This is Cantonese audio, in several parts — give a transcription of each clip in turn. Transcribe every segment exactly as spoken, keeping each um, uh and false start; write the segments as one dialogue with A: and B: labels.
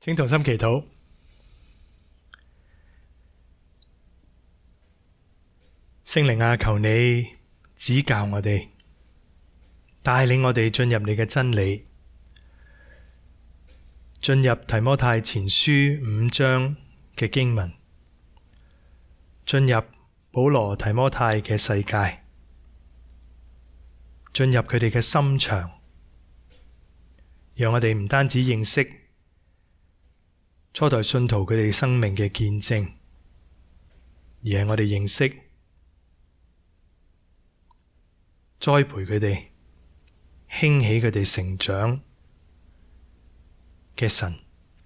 A: 請同心祈禱。聖靈啊，求你指教我哋，帶領我哋進入你嘅真理，進入提摩太前書五章嘅經文，進入保羅提摩太嘅世界，進入佢哋嘅心腸，讓我哋唔單止認識初代信徒佢哋生命嘅見證，而係我哋認識栽培佢哋、興起佢哋成長嘅神，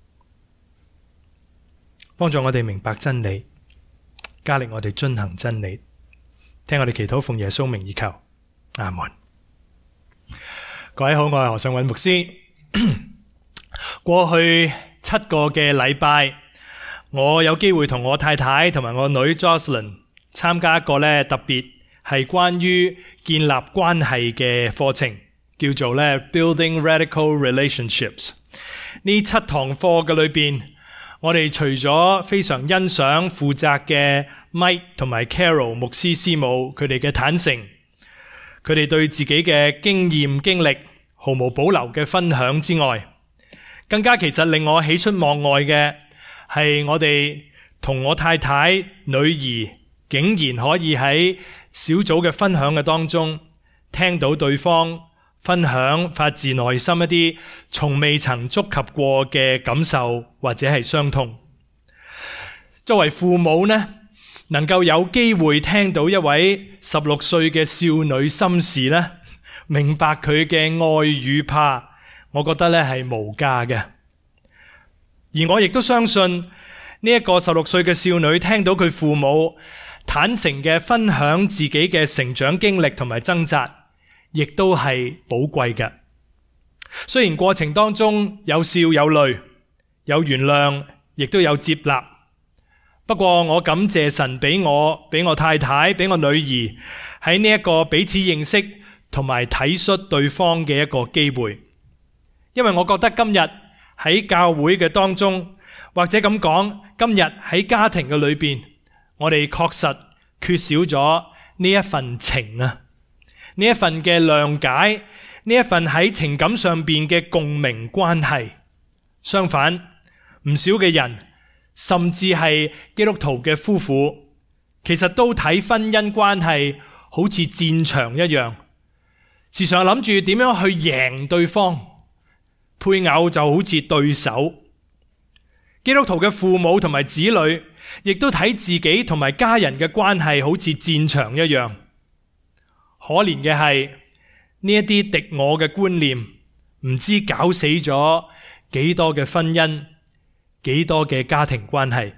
A: 幫助我哋明白真理，加力我哋遵行真理。聽我哋祈禱，奉耶穌名而求，阿門。各位好，我係何尚允牧師。過去七個嘅禮拜，我有機會同我太太同埋我女 Jocelyn 參加一個咧特別係關於建立關係嘅課程，叫做咧 Building Radical Relationships。呢七堂課嘅裏邊，我哋除咗非常欣賞負責嘅 Mike 同埋 Carol 牧師師母佢哋嘅坦誠，佢哋對自己嘅經驗經歷毫無保留嘅分享之外，更加其實令我喜出望外嘅係我哋同我太太女兒竟然可以喺小組嘅分享嘅當中聽到對方分享發自內心一啲從未曾觸及過嘅感受或者係傷痛。作為父母呢，能夠有機會聽到一位十六歲嘅少女心事呢，明白佢嘅愛與怕，我覺得咧係無價嘅。而我亦都相信呢一個十六歲嘅少女聽到佢父母坦誠嘅分享自己嘅成長經歷同埋掙扎，亦都係寶貴嘅。雖然過程當中有笑有淚，有原諒，亦都有接納。不過我感謝神俾我、俾我太太、俾我女兒喺呢一個彼此認識同埋體恤對方嘅一個機會。因為我覺得今日喺教會嘅當中，或者咁講，今日喺家庭嘅裏邊，我哋確實缺少咗呢一份情啊，呢一份嘅諒解，呢一份喺情感上邊嘅共鳴關係。相反，唔少嘅人，甚至係基督徒嘅夫婦，其實都睇婚姻關係好似戰場一樣，時常諗住點樣去贏對方。配偶就好似對手。基督徒嘅父母同埋子女，亦都睇自己同埋家人嘅關係好似戰場一樣。可憐嘅係呢一啲敵我嘅觀念，唔知搞死咗幾多嘅婚姻，幾多嘅家庭關係。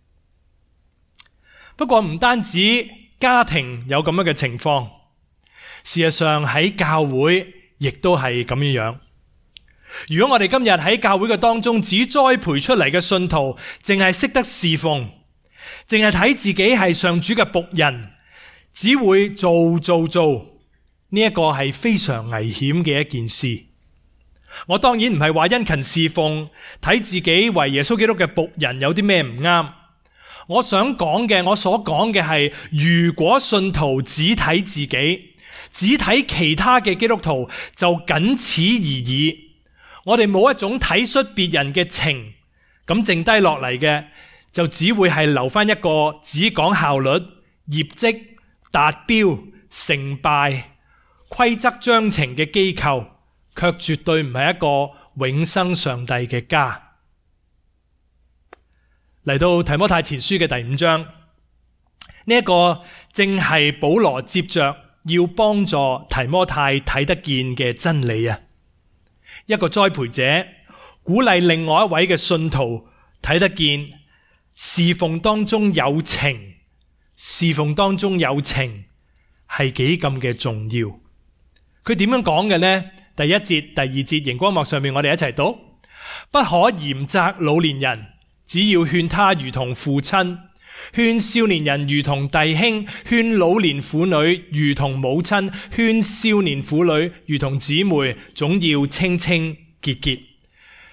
A: 不過唔單止家庭有咁樣嘅情況，事實上喺教會亦都係咁樣樣。如果我哋今日喺教會嘅當中，只栽培出嚟嘅信徒，淨係識得侍奉，淨係睇自己係上主嘅僕人，只會做做做，呢一個係非常危險嘅一件事。我當然唔係話殷勤侍奉，睇自己為耶穌基督嘅僕人有啲咩唔啱。我想講嘅，我所講嘅係，如果信徒只睇自己，只睇其他嘅基督徒，就僅此而已。我哋冇一種體恤別人嘅情，咁剩低落嚟嘅就只會係留翻一個只講效率、業績、達標、成敗、規則章程嘅機構，卻絕對唔係一個永生上帝嘅家。嚟到提摩太前書嘅第五章，呢一個正係保羅接着要幫助提摩太睇得見嘅真理啊！一個栽培者鼓勵另外一位嘅信徒睇得見侍奉當中有情，侍奉當中有情係幾咁嘅重要。佢點樣講嘅呢？第一節、第二節熒光幕上面我哋一齊讀：不可嚴責老年人，只要勸他如同父親，勸少年人如同弟兄，勸老年婦女如同母親，勸少年婦女如同姊妹，總要清清潔潔。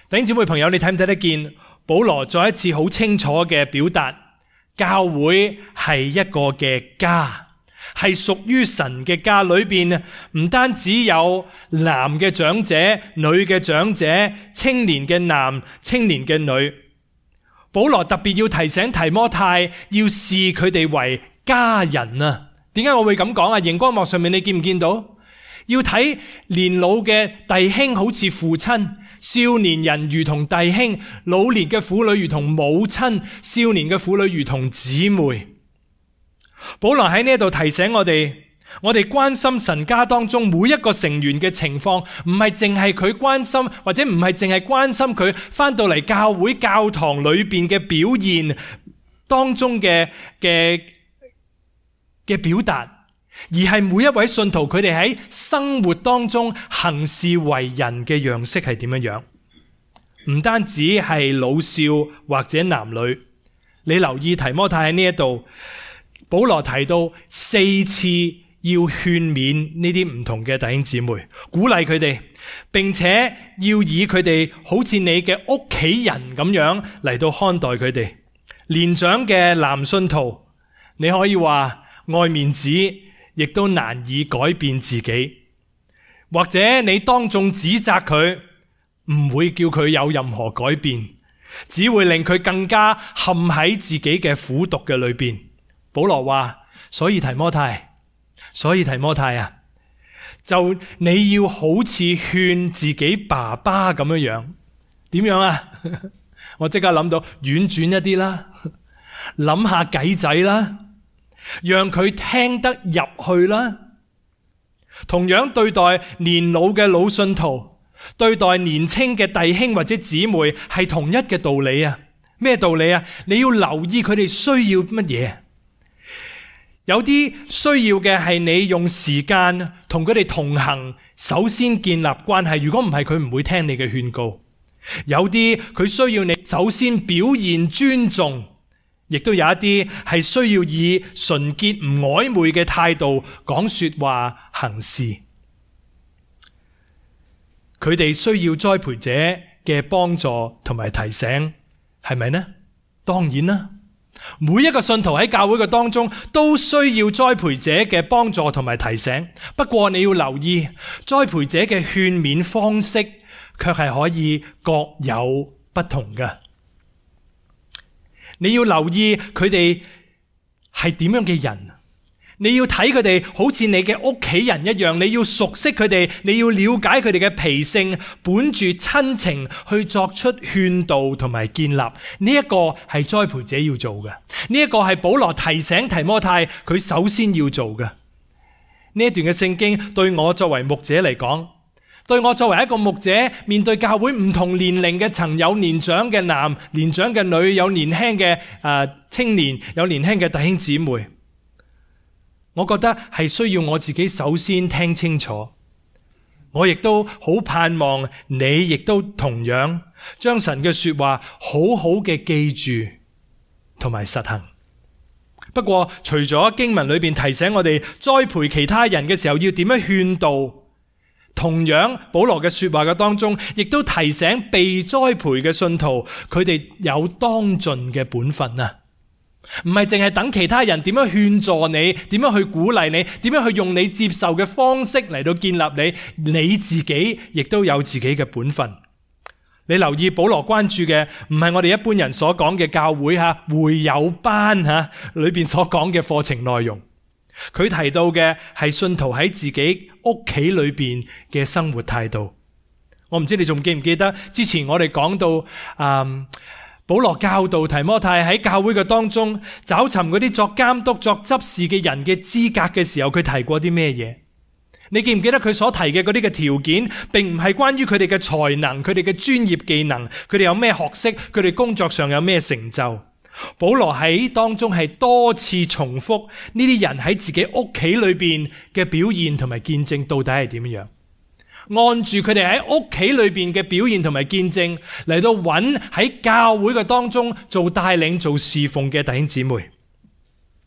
A: 弟兄姊妹朋友，你睇唔睇得見保羅再一次好清楚嘅表達，教會係一個嘅家，係屬於神嘅家，裏邊唔單止有男嘅長者、女嘅長者、青年嘅男、青年嘅女。保羅特別要提醒提摩太，要視佢哋為家人啊！點解我會咁講啊？熒光幕上面你見唔見到？要睇年老嘅弟兄好似父親，少年人如同弟兄，老年嘅婦女如同母親，少年嘅婦女如同姊妹。保羅喺呢度提醒我哋，我哋關心神家當中每一個成員嘅情況，唔係淨係佢關心，或者唔係淨係關心佢返到嚟教會教堂裏邊嘅表現當中嘅嘅嘅表達。而係每一位信徒佢哋喺生活當中行事為人嘅樣式係點樣樣？唔單止係老少或者男女，你留意提摩太喺呢一度，保羅提到四次要勸勉呢啲唔同嘅弟兄姊妹，鼓勵佢哋，並且要以佢哋好似你嘅屋企人咁樣嚟到看待佢哋。年長嘅男信徒，你可以話愛面子，亦都難以改變自己，或者你當眾指責佢，唔會叫佢有任何改變，只會令佢更加陷喺自己嘅苦毒嘅裏邊。保羅話：所以提摩太，所以提摩太啊，就你要好似勸自己爸爸咁樣樣。點樣啊？我即刻諗到婉轉一啲啦，諗下計仔啦，讓佢聽得入去啦。同樣對待年老嘅老信徒，對待年輕嘅弟兄或者姊妹係同一嘅道理啊。咩道理啊？你要留意佢哋需要乜嘢。有啲需要嘅係你用時間同佢哋同行，首先建立關係。如果唔係，佢唔會聽你嘅勸告。有啲佢需要你首先表現尊重。亦都有一啲係需要以純潔唔曖昧嘅態度講說話行事，佢哋需要栽培者嘅幫助同埋提醒，係咪呢？當然啦，每一個信徒喺教會嘅當中都需要栽培者嘅幫助同埋提醒。不過你要留意，栽培者嘅勸勉方式卻係可以各有不同嘅。你要留意佢哋係點樣嘅人，你要睇佢哋好似你嘅屋企人一樣，你要熟悉佢哋，你要了解佢哋嘅脾性，本住親情去作出勸導同埋建立。呢一個係栽培者要做嘅，呢一個係保羅提醒提摩太佢首先要做嘅。呢一段嘅聖經對我作為牧者嚟講，對我作為一個牧者，面對教會唔同年齡嘅層，有年長嘅男，年長嘅女，有年輕嘅誒青年，有年輕嘅弟兄姊妹，我覺得係需要我自己首先聽清楚。我亦都好盼望你亦都同樣將神嘅說話好好嘅記住同埋實行。不過除咗經文裏邊提醒我哋栽培其他人嘅時候要點樣勸導，同樣保羅嘅說話嘅當中，亦都提醒被栽培嘅信徒，佢哋有當盡嘅本分啊！唔係淨係等其他人點樣勸助你，點樣去鼓勵你，點樣去用你接受嘅方式嚟到建立你，你自己亦都有自己嘅本分。你留意保羅關注嘅唔係我哋一般人所講嘅教會吓會友班吓裏邊所講嘅課程內容。佢提到嘅係信徒喺自己屋企裏邊嘅生活態度。我唔知你仲記唔記得之前我哋講到，嗯，保羅教導提摩太喺教會嘅當中找尋嗰啲作監督、作執事嘅人嘅資格嘅時候，佢提過啲咩嘢？你記唔記得佢所提嘅嗰啲嘅條件，並唔係關於佢哋嘅才能、佢哋嘅專業技能、佢哋有咩學識、佢哋工作上有咩成就。保羅喺當中係多次重複呢啲人喺自己屋企裏邊嘅表現同埋見證到底係點樣，按住佢哋喺屋企裏邊嘅表現同埋見證嚟到揾喺教會嘅當中做帶領、做侍奉嘅弟兄姊妹。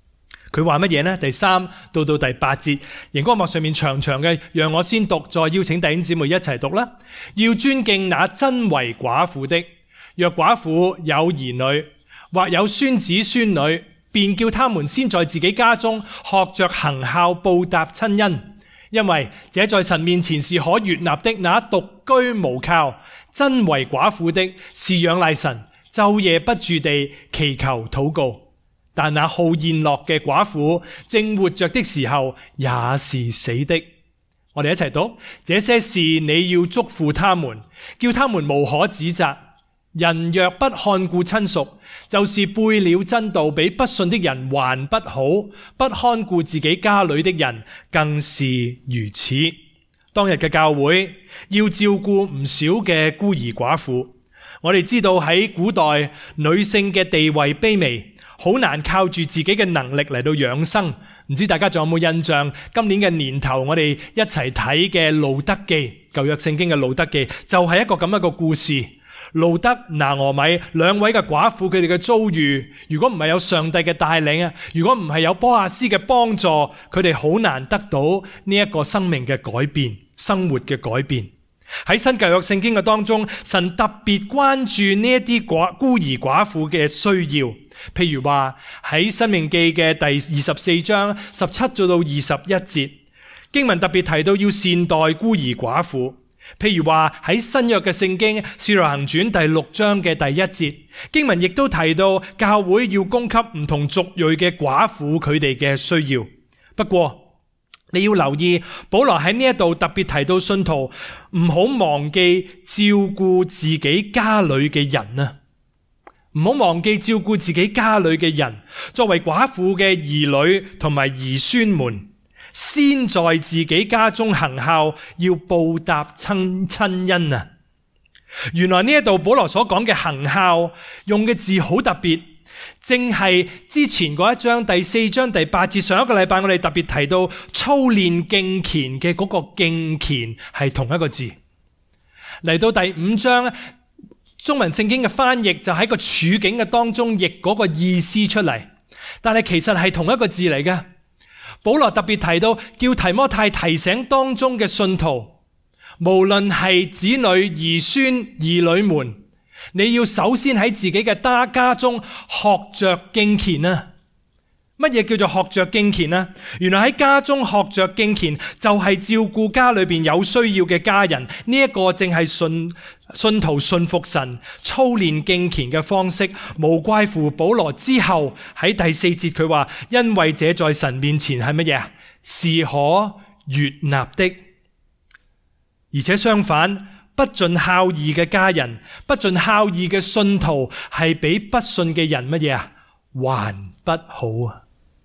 A: 佢話乜嘢呢？第三到到第八節，熒光幕上面長長嘅，讓我先讀，再邀請弟兄姊妹一齊讀啦。要尊敬那真為寡婦的，若寡婦有兒女或有孫子孫女，便叫他們先在自己家中學着行孝報答親恩，因為這在神面前是可悅納的。那獨居無靠真為寡婦的，是仰賴神，晝夜不住地祈求禱告。但那好宴樂嘅寡婦，正活着的時候也是死的。我哋一齊讀，這些事你要囑咐他們，叫他們無可指責。人若不看顧親屬，就是背了真道，比不信的人還不好。不看顧自己家裏的人，更是如此。當日嘅教會要照顧唔少嘅孤兒寡婦。我哋知道喺古代，女性嘅地位卑微，好難靠住自己嘅能力嚟到養生。唔知大家仲有冇印象？今年嘅年頭，我哋一齊睇嘅路德記，舊約聖經嘅路德記，就係一個咁樣一個故事。路德、拿俄米兩位嘅寡婦，佢哋嘅遭遇，如果唔係有上帝嘅帶領啊，如果唔係有波阿斯嘅幫助，佢哋好難得到呢一個生命嘅改變，生活嘅改變。喺新舊約聖經嘅當中，神特別關注呢一啲寡孤兒寡婦嘅需要。譬如話喺申命記嘅第二十四章十七到到二十一節，經文特別提到要善待孤兒寡婦。譬如話喺新約嘅聖經使徒行傳第六章嘅第一節，經文亦都提到教會要供給唔同族裔嘅寡婦佢哋嘅需要。不過你要留意，保羅喺呢一度特別提到信徒唔好忘記照顧自己家裏嘅人啊，唔好忘記照顧自己家裏嘅人。作為寡婦嘅兒女同埋兒孫們，先在自己家中行孝，要報答親親恩啊！原來呢一度保羅所講嘅行孝用嘅字好特別，正係之前嗰一章第四章第八節，上一個禮拜我哋特別提到操練敬虔嘅嗰個敬虔係同一個字。嚟到第五章，中文聖經嘅翻譯就喺個處境嘅當中譯嗰個意思出嚟，但係其實係同一個字嚟嘅。保羅特別提到，叫提摩太提醒當中嘅信徒，無論係子女、兒孫、兒女們，你要首先喺自己嘅家家中學着敬虔啊！乜嘢叫做學着敬虔啊？原來喺家中學着敬虔，就係照顧家裏邊有需要嘅家人。呢一個正係信信徒信服神、操練敬虔嘅方式。無怪乎保羅之後喺第四節佢話，因為這在神面前係乜嘢啊？是可悅納的。而且相反，不盡孝義嘅家人，不盡孝義嘅信徒，係比不信嘅人乜嘢啊？還不好啊！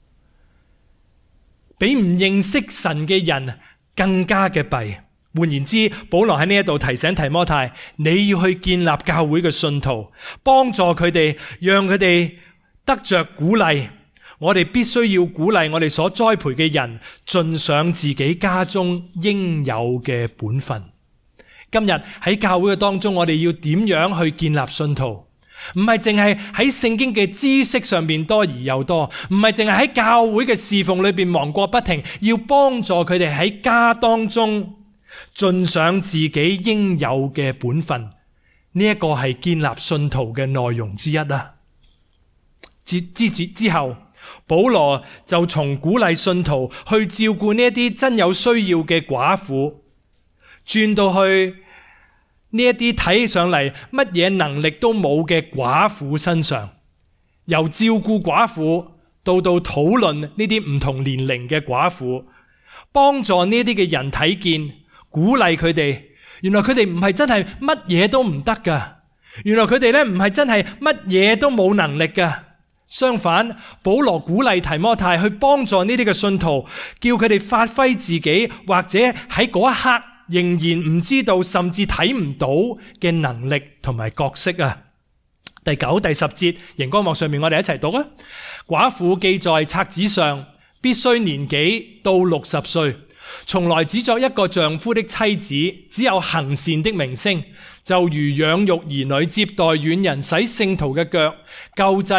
A: 比唔認識神嘅人更加嘅弊。換言之，保羅喺呢一度提醒提摩太，你要去建立教會嘅信徒，幫助佢哋，讓佢哋得着鼓勵。我哋必須要鼓勵我哋所栽培嘅人，盡上自己家中應有嘅本分。今日喺教會嘅當中，我哋要點樣去建立信徒？唔係淨係喺聖經嘅知識上面多而又多，唔係淨係喺教會嘅侍奉裏邊忙過不停，要幫助佢哋喺家當中盡上自己應有嘅本分。呢一個係建立信徒嘅內容之一啊。之之之後，保羅就從鼓勵信徒去照顧呢一啲真有需要嘅寡婦，轉到去呢一啲睇起上嚟乜嘢能力都冇嘅寡婦身上，由照顧寡婦到到討論呢啲唔同年齡嘅寡婦，幫助呢啲嘅人睇見，鼓勵佢哋。原來佢哋唔係真係乜嘢都唔得噶，原來佢哋咧唔係真係乜嘢都冇能力噶。相反，保羅鼓勵提摩太去幫助呢啲嘅信徒，叫佢哋發揮自己，或者喺嗰一刻仍然唔知道甚至睇唔到嘅能力同埋角色啊。第九、第十節熒光幕上面我哋一齊讀啊。寡婦記在冊子上，必須年紀到六十歲，從來只作一個丈夫的妻子，只有行善的名聲，就如養育兒女、接待遠人、洗聖徒嘅腳、救濟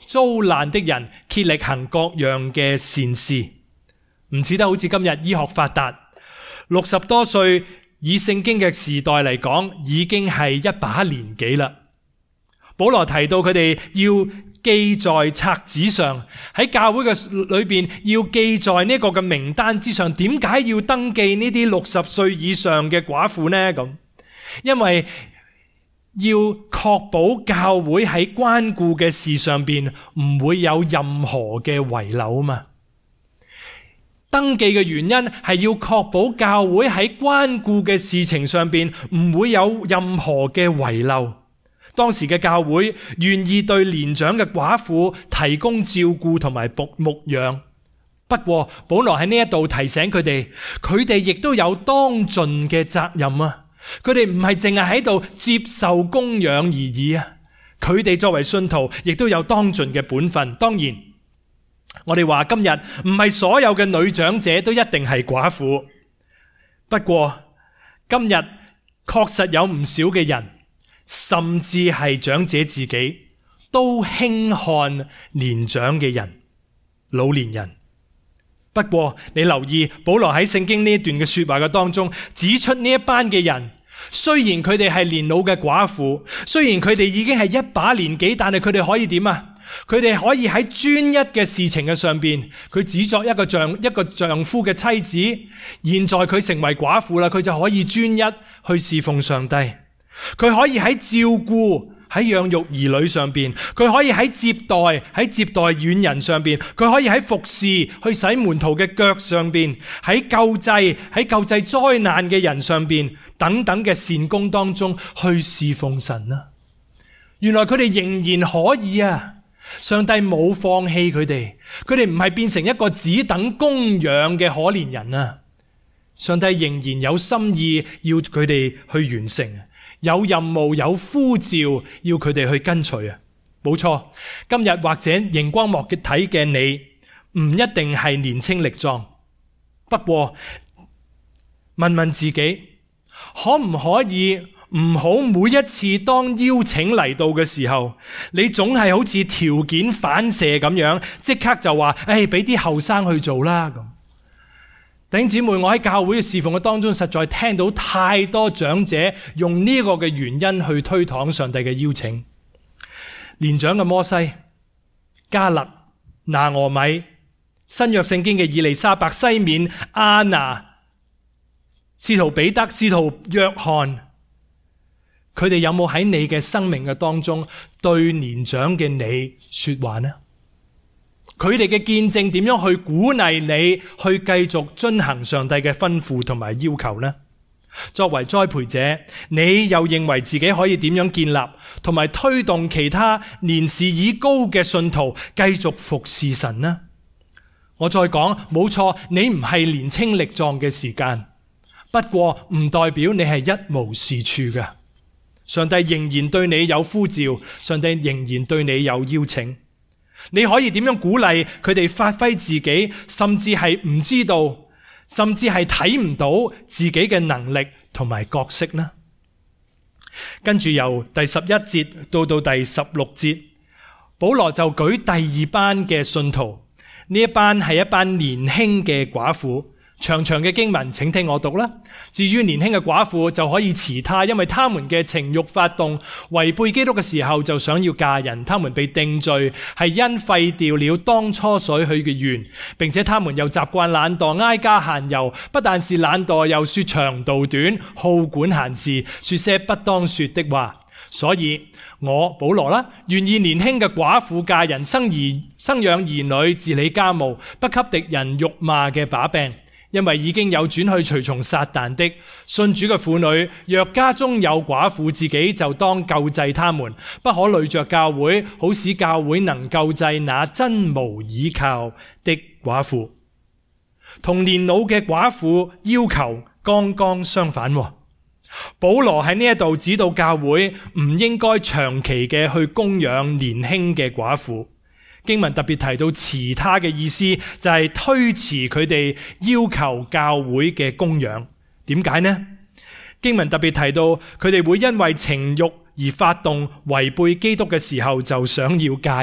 A: 遭難的人，竭力行各樣嘅善事。唔似得好似今日醫學發達，六十多歲以聖經嘅時代嚟講，已經係一把年紀啦。保羅提到佢哋要記在冊子上，喺教會嘅裏邊要記在呢個嘅名單之上。點解要登記呢啲六十歲以上嘅寡婦呢？咁因為要確保教會喺關顧嘅事上邊唔會有任何嘅遺漏啊嘛。登記嘅原因係要確保教會喺關顧嘅事情上邊唔會有任何嘅遺漏。當時嘅教會願意對年長嘅寡婦提供照顧同埋牧養。不過保羅喺呢一度提醒佢哋，佢哋亦都有當盡嘅責任啊！佢哋唔係淨係喺度接受供養而已啊！佢哋作為信徒，亦都有當盡嘅本分。當然，我哋話今日唔係所有嘅女長者都一定係寡婦。不過今日確實有唔少嘅人，甚至係長者自己，都輕看年長嘅人、老年人。不過你留意保羅喺聖經呢一段嘅說話嘅當中，指出呢一班嘅人，雖然佢哋係年老嘅寡婦，雖然佢哋已經係一把年紀，但係佢哋可以點啊？佢哋可以喺專一嘅事情嘅上邊，佢只作一個丈一個丈夫嘅妻子，現在佢成為寡婦啦，佢就可以專一去侍奉上帝。佢可以喺照顧、喺養育兒女上邊，佢可以喺接待、喺接待遠人上邊，佢可以喺服侍、去洗門徒嘅腳上邊，喺救濟、喺救濟災難嘅人上邊等等嘅善功當中去侍奉神啊！原來佢哋仍然可以啊！上帝冇放棄佢哋，佢哋唔係變成一個只等供養嘅可憐人啊！上帝仍然有心意要佢哋去完成。有任務，有呼召，要佢哋去跟隨啊！冇錯，今日或者熒光幕嘅睇嘅你，唔一定係年青力壯。不過，問問自己，可唔可以唔好每一次當邀請嚟到嘅時候，你總係好似條件反射咁樣，即刻就話，誒，俾啲後生去做啦咁。弟兄姊妹，我喺教會嘅侍奉嘅當中，實在聽到太多長者用呢個嘅原因去推搪上帝嘅邀請。年長嘅摩西、加勒、拿俄米、新約聖經嘅以利沙伯、西面、亞拿、使徒彼得、使徒約翰，佢哋有冇喺你嘅生命嘅當中對年長嘅你說話呢？佢哋嘅見證點樣去鼓勵你去繼續遵行上帝嘅吩咐同埋要求呢？作為栽培者，你又認為自己可以點樣建立同埋推動其他年事已高嘅信徒繼續服侍神呢？我再講，冇錯，你唔係年青力壯嘅時間，不過唔代表你係一無是處嘅。上帝仍然對你有呼召，上帝仍然對你有邀請。你可以點樣鼓勵佢哋發揮自己，甚至係唔知道，甚至係睇唔到自己嘅能力同埋角色呢？跟住由第十一節到到第十六節，保羅就舉第二班嘅信徒，呢一班係一班年輕嘅寡婦。長長嘅經文，請聽我讀啦。至於年輕嘅寡婦就可以辭他，因為他們嘅情慾發動，違背基督嘅時候就想要嫁人，他們被定罪，係因廢掉了當初所許嘅願，並且他們又習慣懶惰，挨家閒遊，不但是懶惰，又說長道短，好管閒事，說些不當說的話。所以我保羅啦，願意年輕嘅寡婦嫁人，生兒生養兒女，治理家務，不給敵人辱罵嘅把柄。因為已經有轉去隨從撒旦的。信主嘅婦女，若家中有寡婦，自己就當救濟他們，不可累着教會，好使教會能救濟那真無倚靠的寡婦。同年老嘅寡婦要求剛剛相反。保羅喺呢一度指導教會唔應該長期嘅去供養年輕嘅寡婦。經文特別提到辭他嘅意思，就係推遲佢哋要求教會嘅供養。點解呢？經文特別提到佢哋會因為情慾而發動，違背基督嘅時候就想要嫁人。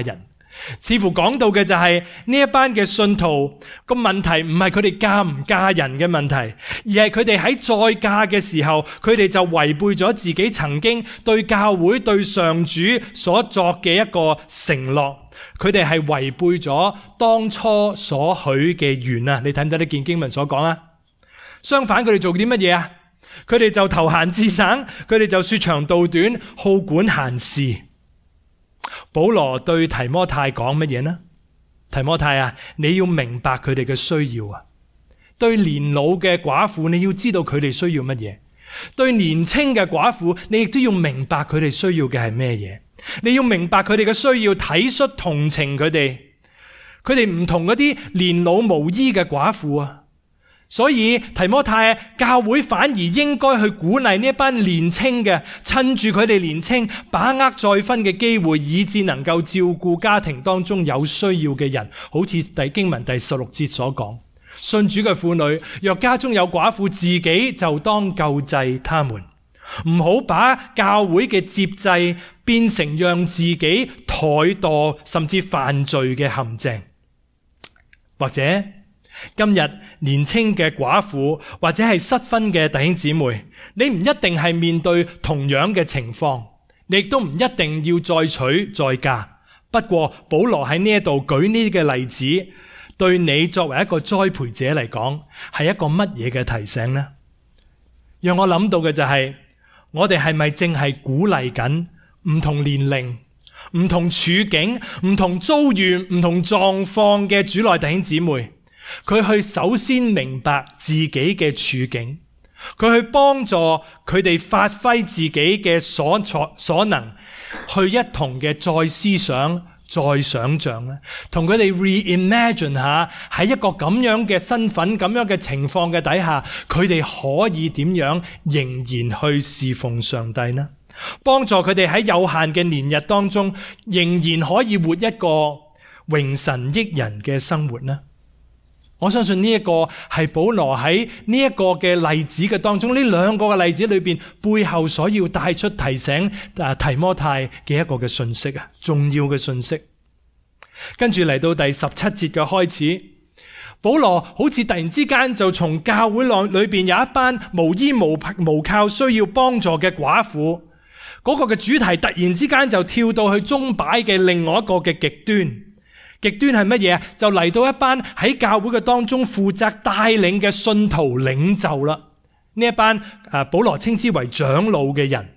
A: 似乎講到嘅就係呢一班嘅信徒個問題唔係佢哋嫁唔嫁人嘅問題，而係佢哋喺再嫁嘅時候，佢哋就違背咗自己曾經對教會對上主所作嘅一個承諾，佢哋係違背咗當初所許嘅願啊！你睇唔睇呢件經文所講啊？相反，佢哋做啲乜嘢啊？佢哋就投閒自省，佢哋就說長道短，好管閒事。保羅對提摩太講乜嘢呢？提摩太啊，你要明白佢哋嘅需要啊。對年老嘅寡婦，你要知道佢哋需要乜嘢；對年輕嘅寡婦，你亦都要明白佢哋需要嘅係咩嘢。你要明白佢哋嘅需要，體恤同情佢哋。佢哋唔同嗰啲年老無依嘅寡婦啊。所以提摩太，教會反而應該去鼓勵呢一班年青嘅，趁住佢哋年青，把握再婚嘅機會，以致能夠照顧家庭當中有需要嘅人。好似第經文第十六節所講，信主嘅婦女，若家中有寡婦，自己就當救濟他們，唔好把教會嘅接濟變成讓自己怠惰甚至犯罪嘅陷阱。或者今日年青嘅寡婦或者係失婚嘅弟兄姊妹，你唔一定係面對同樣嘅情況，你亦都唔一定要再娶再嫁。不過保羅喺呢一度舉呢啲嘅例子，對你作為一個栽培者嚟講，係一個乜嘢嘅提醒呢？讓我諗到嘅就係，我哋係咪正係鼓勵緊唔同年齡、唔同處境、唔同遭遇、唔同狀況嘅主內弟兄姊妹，佢去首先明白自己嘅處境，佢去幫助佢哋發揮自己嘅所所能，去一同嘅再思想、再想象咧，同佢哋 reimagine 下喺一個咁樣嘅身份、咁樣嘅情況嘅底下，佢哋可以點樣仍然去侍奉上帝呢？幫助佢哋喺有限嘅年日當中，仍然可以活一個榮神益人嘅生活呢？我相信呢一個係保羅喺呢一個嘅例子嘅當中，呢兩個嘅例子裏邊背後所要帶出提醒啊提摩太嘅一個嘅信息啊，重要嘅信息。跟住嚟到第十七節嘅開始，保羅好似突然之間就從教會內裏邊有一班無依無無靠需要幫助嘅寡婦，嗰個嘅主題突然之間就跳到去鐘擺嘅另外一個嘅極端。極端係乜嘢啊？就嚟到一班喺教會嘅當中負責帶領嘅信徒領袖啦。呢一班誒，保羅稱之為長老嘅人。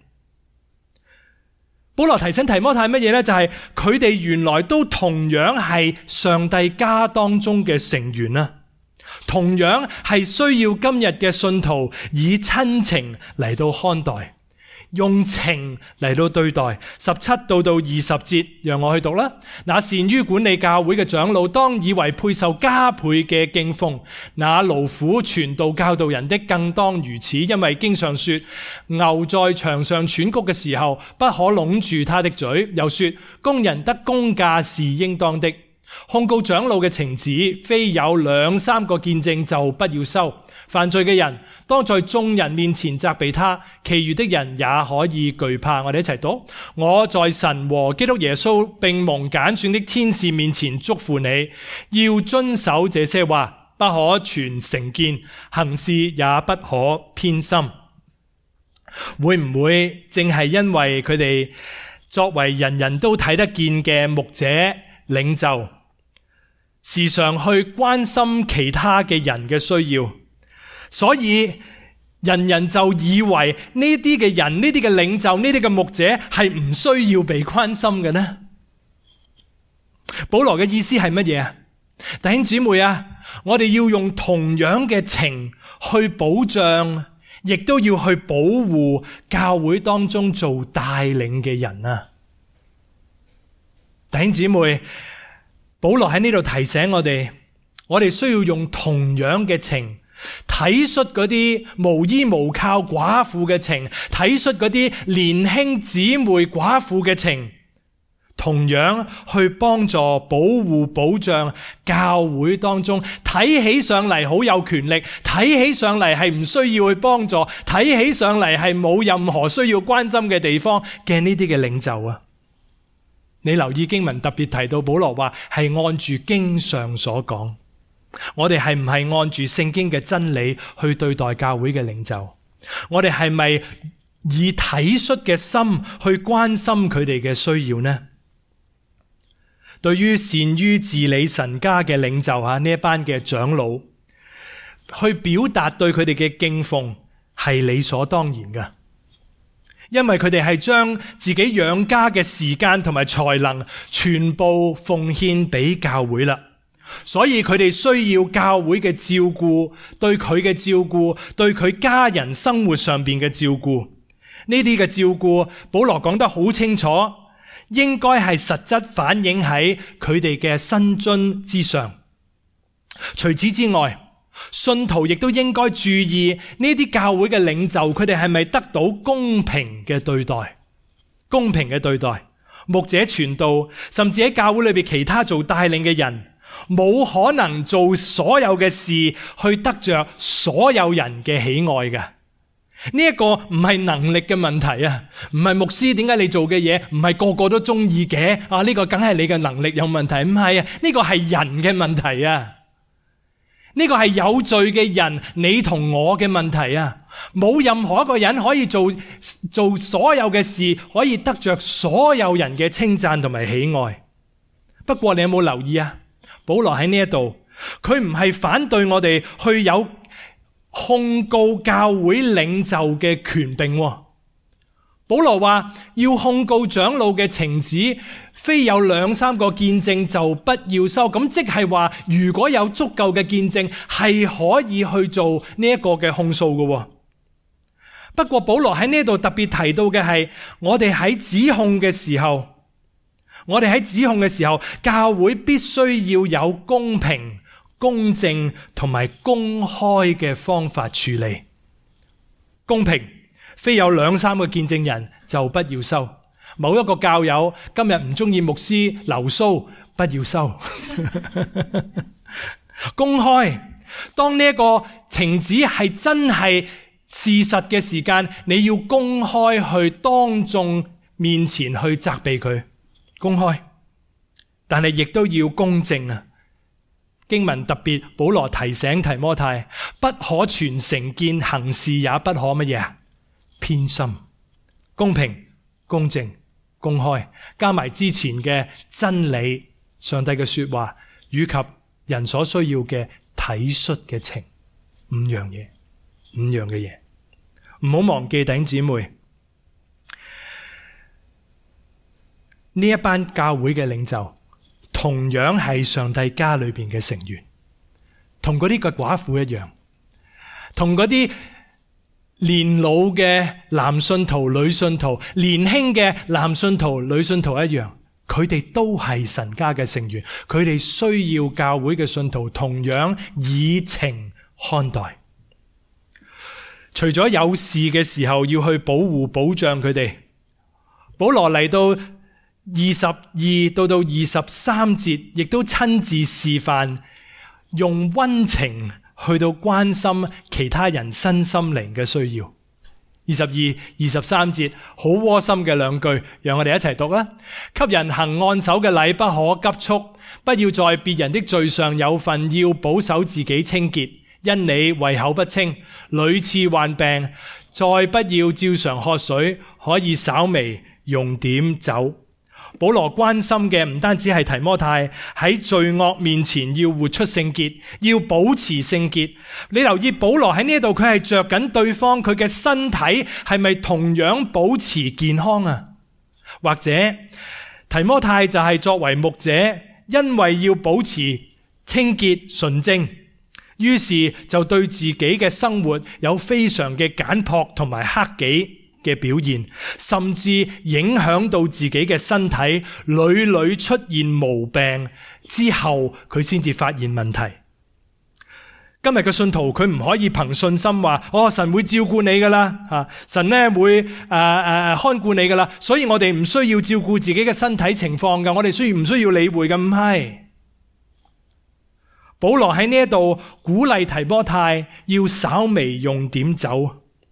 A: 保羅提醒提摩太乜嘢呢？就係佢哋原來都同樣係上帝家當中嘅成員啊，同樣係需要今日嘅信徒以親情嚟到看待。用情嚟到對待。十七到到二十節，讓我去讀啦。那善於管理教會嘅長老，當以為配受加倍嘅敬奉；那勞苦傳道教導人的，更當如此。因為經上說，牛在場上喘穀嘅時候，不可攏住他的嘴；又說，工人得工價是應當的。控告長老嘅情子，非有兩三個見證就不要收。犯罪嘅人當在眾人面前責備他，其餘的人也可以懼怕。我哋一齊讀：我在神和基督耶穌並蒙揀選的天使面前囑咐你，要遵守這些話，不可存成見，行事也不可偏心。會唔會正係因為佢哋作為人人都睇得見嘅牧者領袖，時常去關心其他嘅人嘅需要，所以人人就以為呢啲嘅人、呢啲嘅領袖、呢啲嘅牧者係唔需要被關心嘅呢？保羅嘅意思係乜嘢啊？弟兄姊妹啊，我哋要用同樣嘅情去保障，亦都要去保護教會當中做帶領嘅人啊！弟兄姊妹，保羅喺呢度提醒我哋，我哋需要用同樣嘅情，體恤嗰啲無依無靠寡婦嘅情，體恤嗰啲年輕姊妹寡婦嘅情，同樣去幫助保護保障教會當中睇起上嚟好有權力，睇起上嚟係唔需要去幫助，睇起上嚟係冇任何需要關心嘅地方嘅呢啲嘅領袖啊！ 你留意經文特別提到保羅話係按住經上所講，我哋係唔係按住聖經嘅真理去對待教會嘅領袖？我哋係咪以體恤嘅心去關心佢哋嘅需要呢？對於善於治理神家嘅領袖啊，呢一班嘅長老，去表達對佢哋嘅敬奉係理所當然嘅，因為佢哋係將自己養家嘅時間同埋才能全部奉獻俾教會啦，所以佢哋需要教會嘅照顧，對佢嘅照顧，對佢家人生活上邊嘅照顧。呢啲嘅照顧，保羅講得好清楚，應該係實質反映喺佢哋嘅薪津之上。除此之外，信徒亦都應該注意呢啲教會嘅領袖，佢哋係咪得到公平嘅對待？公平嘅對待，牧者傳道，甚至喺教會裏邊其他做帶領嘅人，冇可能做所有嘅事去得着所有人嘅喜愛嘅。呢一個唔係能力嘅問題啊，唔係牧師點解你做嘅嘢唔係個個都中意嘅啊？呢個梗係你嘅能力有問題，唔係啊，呢個係人嘅問題啊，呢個係有罪嘅人，你同我嘅問題啊，冇任何一個人可以做做所有嘅事，可以得着所有人嘅稱讚同埋喜愛。不過你有冇留意啊？保羅喺呢一度，佢唔係反對我哋去有控告教會領袖嘅權柄。保羅話要控告長老嘅情子，非有兩三個見證就不要收。咁即係話，如果有足夠嘅見證，係可以去做呢一個嘅控訴嘅。不過保羅喺呢度特別提到嘅係，我哋喺指控嘅時候，我哋喺指控嘅時候，教會必須要有公平、公正同埋公開嘅方法處理。公平，非有兩三個見證人就不要收。某一個教友今日唔中意牧師留鬚，不要收。公開，當呢一個情子係真係事實嘅時間，你要公開去當眾面前去責備佢，公開，但係亦都要公正啊。經文特別保羅提醒提摩太，不可存成見，行事也不可乜嘢偏心。公平、公正、公開，加埋之前嘅真理、上帝嘅說話，以及人所需要嘅體恤嘅情，五樣嘢，五樣嘅嘢，唔好忘記弟兄姊妹，呢一班教會嘅領袖同樣係上帝家裏邊嘅成員，同嗰啲個寡婦一樣，同嗰啲年老嘅男信徒、女信徒、年輕嘅男信徒、女信徒一樣，佢哋都係神家嘅成員，佢哋需要教會嘅信徒同樣以情看待。除咗有事嘅時候要去保護保障佢哋，保羅嚟到二十二到到二十三節，亦都親自示範用溫情去到關心其他人身心靈嘅需要。二十二、二十三節好窩心嘅兩句，讓我哋一齊讀啦。給人行按手嘅禮不可急促，不要在別人的罪上有份，要保守自己清潔。因你胃口不清，屢次患病，再不要照常喝水，可以稍微用點酒。保羅關心嘅唔單止係提摩太喺罪惡面前要活出聖潔，要保持聖潔。你留意保羅喺呢度，佢係着緊對方佢嘅身體係咪同樣保持健康啊？或者提摩太就係作為牧者，因為要保持清潔純正，於是就對自己嘅生活有非常嘅簡樸同埋克己嘅表現，甚至影響到自己嘅身體，屢屢出現毛病之後，佢先至發現問題。今日嘅信徒佢唔可以憑信心話，哦，神會照顧你噶啦，吓，神咧會誒誒、呃、看顧你噶啦，所以我哋唔需要照顧自己嘅身體情況噶，我哋需要唔需要理會噶？唔係。保羅喺呢一度鼓勵提摩太要稍微用點酒。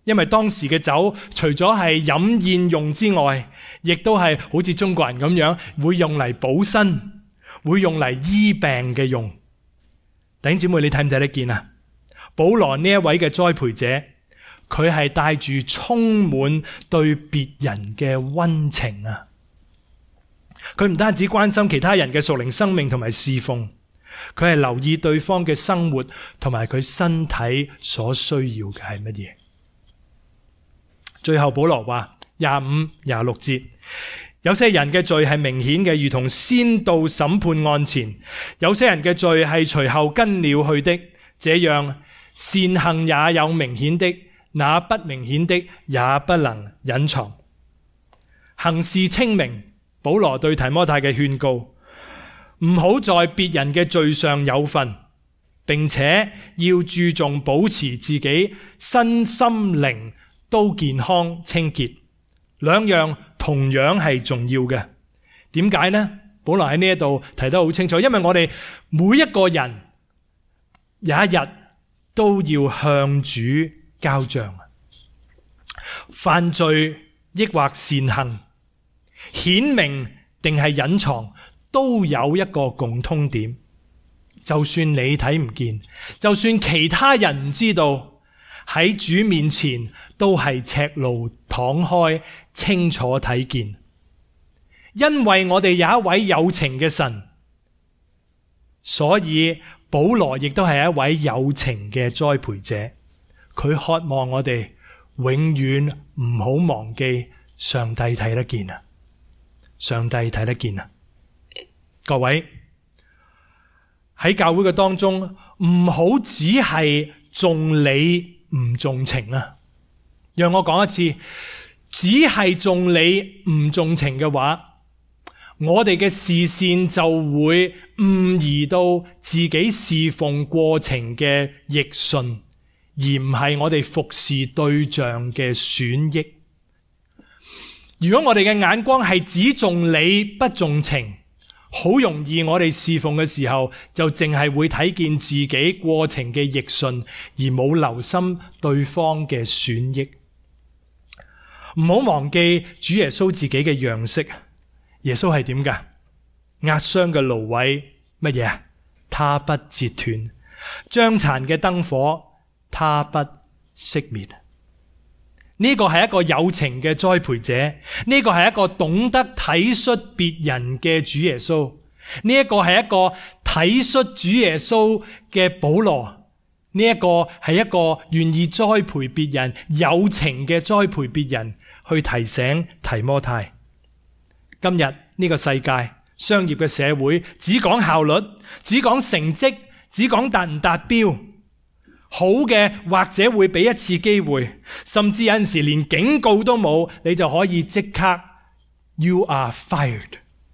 A: 因為當時嘅酒除咗係飲宴用之外，亦都係好似中國人咁樣會用嚟補身，會用嚟醫病嘅用。弟兄姊妹，你睇唔睇得見啊？保羅呢一位嘅栽培者，佢係帶住充滿對別人嘅溫情啊！佢唔單止關心其他人嘅屬靈生命同埋侍奉，佢係留意對方嘅生活同埋佢身體所需要嘅係乜嘢。最後保羅話廿五、廿六節，有些人嘅罪係明顯嘅，如同先到審判案前；有些人嘅罪係隨後跟了去的，這樣善行也有明顯的，那不明顯的也不能隱藏。行事清明，保羅對提摩太嘅勸告，唔好在別人嘅罪上有份，並且要注重保持自己身心靈都健康清潔，兩樣同樣係重要嘅。點解呢？保羅喺呢一度提得好清楚，因為我哋每一個人有一日都要向主交賬。犯罪抑或善行，顯明定係隱藏，都有一個共通點。就算你睇唔見，就算其他人唔知道，喺主面前都係赤露敞開，清楚睇見。因為我哋有一位有情嘅神，所以保羅亦都係一位有情嘅栽培者。佢渴望我哋永遠唔好忘記上帝睇得見啊！上帝睇得見啊！各位喺教會嘅當中，唔好只係重理唔重情啊！讓我講一次，只係重理唔重情嘅話，我哋嘅視線就會誤移到自己侍奉過程嘅譯順，而唔係我哋服侍對象嘅損益。如果我哋嘅眼光係只重理不重情，好容易我哋侍奉嘅時候就淨係會睇見自己過程嘅譯順，而冇留心對方嘅損益。唔好忘記主耶穌自己嘅樣式。耶穌係點㗎？壓傷嘅蘆葦乜嘢啊？他不折斷；將殘嘅燈火，他不熄滅。呢個係一個有情嘅栽培者，呢個係一個懂得體恤別人嘅主耶穌，呢一個係一個體恤主耶穌嘅保羅，呢一個係一個願意栽培別人、有情嘅栽培別人，去提醒提摩太。今日呢個世界商業嘅社會，只講效率，只講成績，只講達唔達標。好嘅或者會俾一次機會，甚至有陣時連警告都冇，你就可以即刻 You are fired。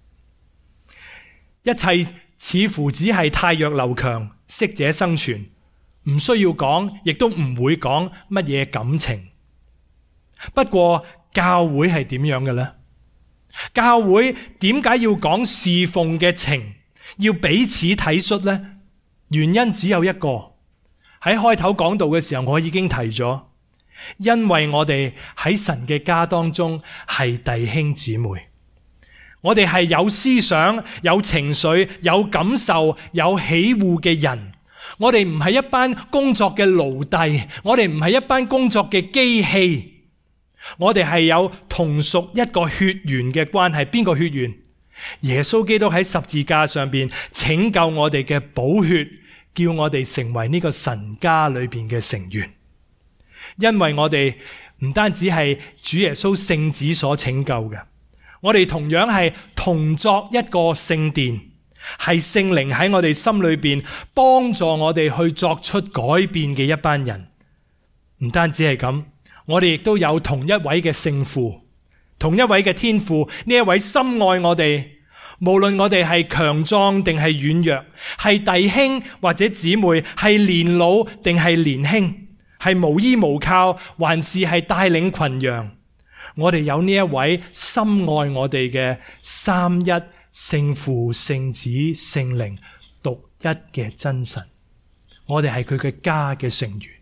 A: 一切似乎只係汰弱留強，適者生存，唔需要講，亦都唔會講乜嘢感情。不過教會係點樣嘅呢？教會點解要講侍奉嘅情，要彼此體恤呢？原因只有一個。喺開頭講道嘅時候，我已經提咗，因為我哋喺神嘅家當中係弟兄姊妹，我哋係有思想、有情緒、有感受、有喜惡嘅人。我哋唔係一班工作嘅奴隸，我哋唔係一班工作嘅機器，我哋係有同屬一個血緣嘅關係。邊個血緣？耶穌基督喺十字架上邊拯救我哋嘅寶血，叫我哋成為呢個神家裏邊嘅成員。因為我哋唔單止係主耶穌聖子所拯救嘅，我哋同樣係同作一個聖殿，係聖靈喺我哋心裏邊幫助我哋去作出改變嘅一班人。唔單止係咁，我哋亦都有同一位嘅聖父，同一位嘅天父。呢一位深愛我哋，無論我哋係強壯定係軟弱，係弟兄或者姊妹，係年老定係年輕，係無依無靠還是係帶領群羊，我哋有呢一位深愛我哋嘅三一聖父、聖子、聖靈獨一嘅真神，我哋係佢嘅家嘅成員。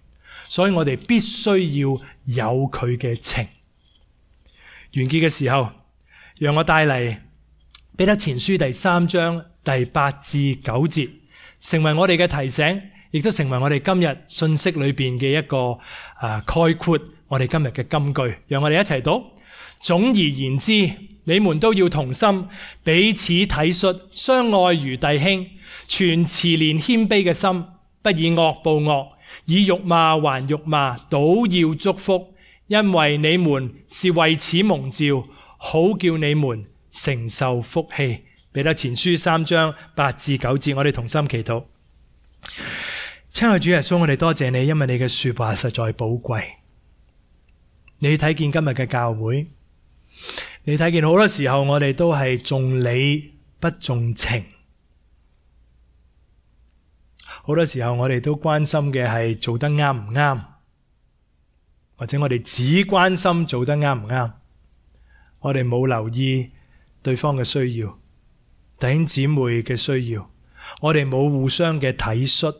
A: 所以我哋必須要有佢嘅情。完結嘅時候，讓我帶嚟彼得前書第三章第八至九節，成為我哋嘅提醒，亦都成為我哋今日信息裏邊嘅一個啊概括我哋今日嘅金句。讓我哋一齊讀。總而言之，你們都要同心，彼此體恤，相愛如弟兄，存慈憐謙卑嘅心，不以惡報惡，以辱罵還辱罵，倒要祝福，因為你們是為此蒙召，好叫你們承受福氣。彼得前書三章八至九節，我哋同心祈禱。親愛主耶穌，我哋多謝你，因為你嘅說話實在寶貴。你睇見今日嘅教會，你睇見好多時候我哋都係重理不重情，好多時候我哋都關心嘅係做得啱唔啱，或者我哋只關心做得啱唔啱，我哋冇留意對方嘅需要，弟兄姊妹嘅需要，我哋冇互相嘅體恤，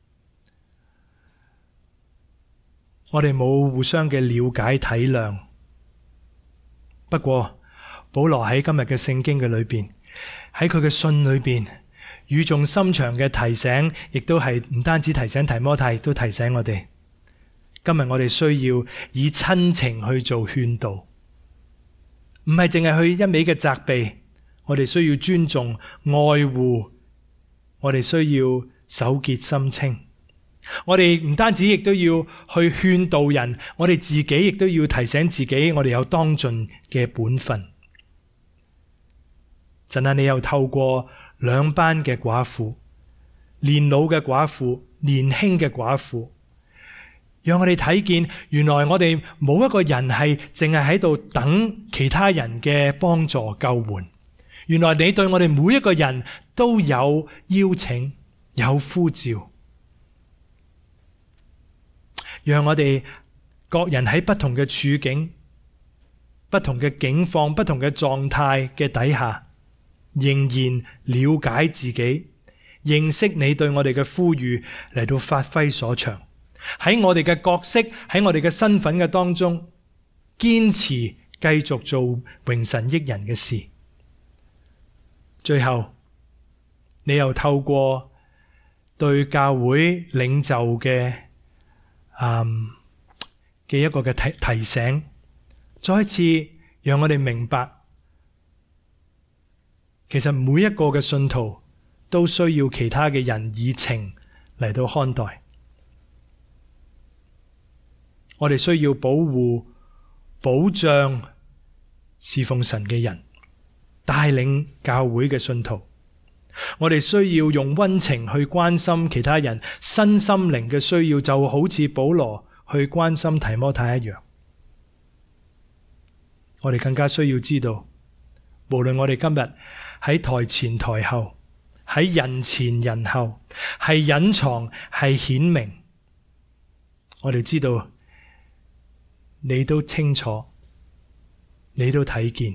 A: 我哋冇互相嘅了解體諒。不過保羅喺今日嘅聖經嘅裏邊，喺佢嘅信裏邊語重心長嘅提醒，亦都係唔單止提醒提摩太，都提醒我哋，今日我哋需要以親情去做勸導，唔係淨係去一味嘅責備，我哋需要尊重愛護，我哋需要手潔心清。我哋唔單止亦都要去勸導人，我哋自己亦都要提醒自己，我哋有當盡嘅本分。陣間你又透過兩班嘅寡婦，年老嘅寡婦，年輕嘅寡婦，讓我哋睇見，原來我哋冇一個人係淨係喺度等其他人嘅幫助救援。原來你對我哋每一個人都有邀請，有呼召。讓我哋各人喺不同嘅處境、不同嘅境況、不同嘅狀態嘅底下，仍然了解自己，認識你對我哋嘅呼籲，嚟到發揮所長。喺我哋嘅角色，喺我哋嘅身份嘅當中，堅持繼續做榮神益人嘅事。最後，你又透過對教會領袖嘅嗯嘅一個嘅提提醒，再一次讓我哋明白，其實每一個嘅信徒都需要其他嘅人以情嚟到看待。我哋需要保護、保障侍奉神嘅人，帶領教會嘅信徒。我哋需要用溫情去關心其他人身心靈嘅需要，就好似保羅去關心提摩太一樣。我哋更加需要知道，無論我哋今日喺台前台後，喺人前人後，係隱藏係顯明，我哋知道你都清楚，你都睇見，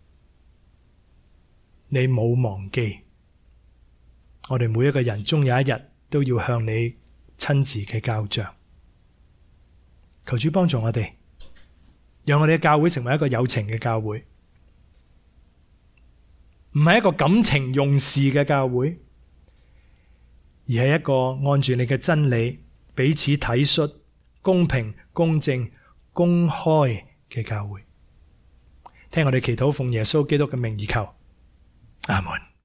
A: 你冇忘記。我哋每一個人終有一日都要向你親自嘅交賬。求主幫助我哋，讓我哋嘅教會成為一個有情嘅教會，唔係一個感情用事嘅教會，而係一個按住你嘅真理彼此體恤、公平、公正、公開嘅教會。聽我哋祈禱，奉耶穌基督嘅名而求，阿門。